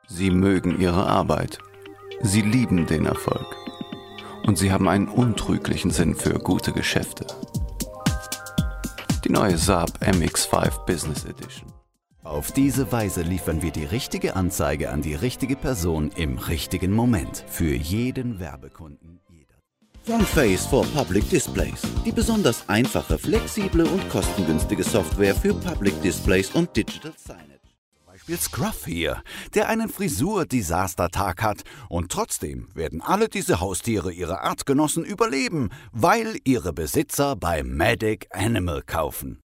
Sie mögen ihre Arbeit. Sie lieben den Erfolg. Und sie haben einen untrüglichen Sinn für gute Geschäfte. Die neue Saab MX-5 Business Edition. Auf diese Weise liefern wir die richtige Anzeige an die richtige Person im richtigen Moment. Für jeden Werbekunden. Frontface for Public Displays. Die besonders einfache, flexible und kostengünstige Software für Public Displays und Digital Signage. Zum Beispiel Scruff hier, der einen Frisur-Desaster-Tag hat. Und trotzdem werden alle diese Haustiere ihrer Artgenossen überleben, weil ihre Besitzer bei Medic Animal kaufen.